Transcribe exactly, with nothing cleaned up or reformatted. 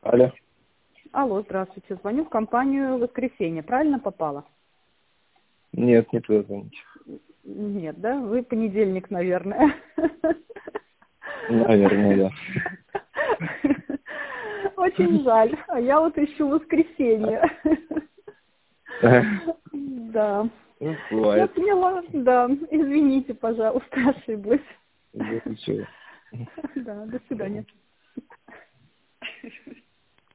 Алло. Алло, здравствуйте. Звоню в компанию «Воскресенье». Правильно попала? Нет, не туда звоните. Нет, да? Вы понедельник, наверное. Наверное, да. Очень жаль. А я вот ищу воскресенье. Да. Ну, Я бывает. поняла, да. Извините, пожалуйста, ошиблась. Да, ничего. Да, до свидания.